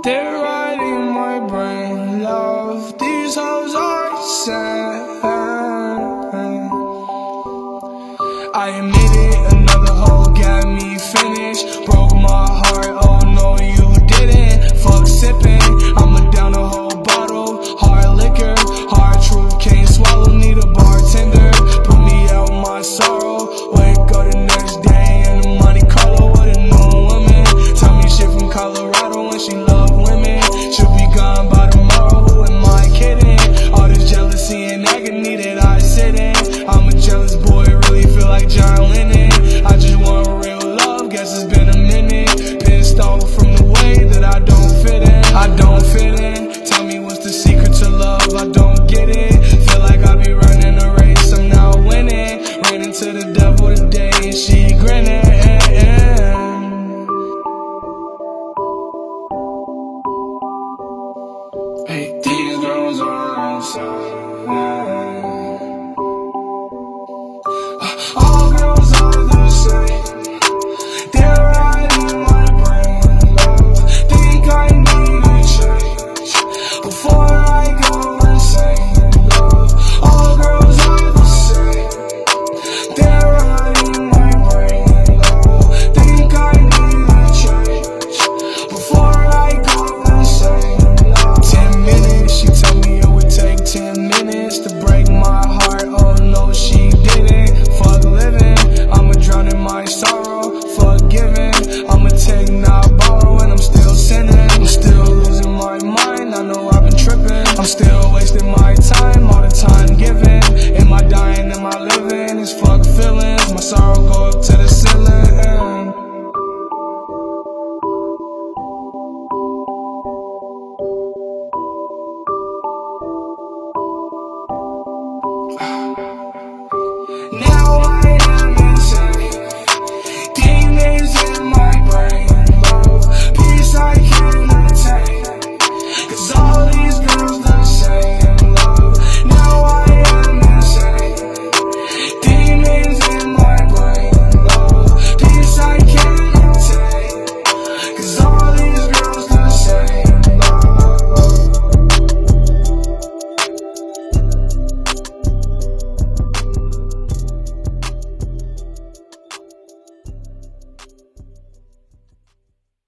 They're riding my brain, love. These hoes are sad. I admit it, another hoe got me finished. Broke my heart, oh no you didn't. Fuck sipping, I'ma down a whole bottle. Hard liquor, hard truth, can't swallow, need a bartender. Put me out my sorrow, wake up the next day in the Monte Carlo with a new woman. Tell me shit from Colorado and she love women. She'll be gone by tomorrow, who am I kidding? All this jealousy and agony that I sit in. I'm a jealous boy, really feel like John Lennon. I just want real love, guess it's been a minute. Pissed off from the way that I don't fit in. I don't fit in. Tell me what's the secret to love, I don't get it.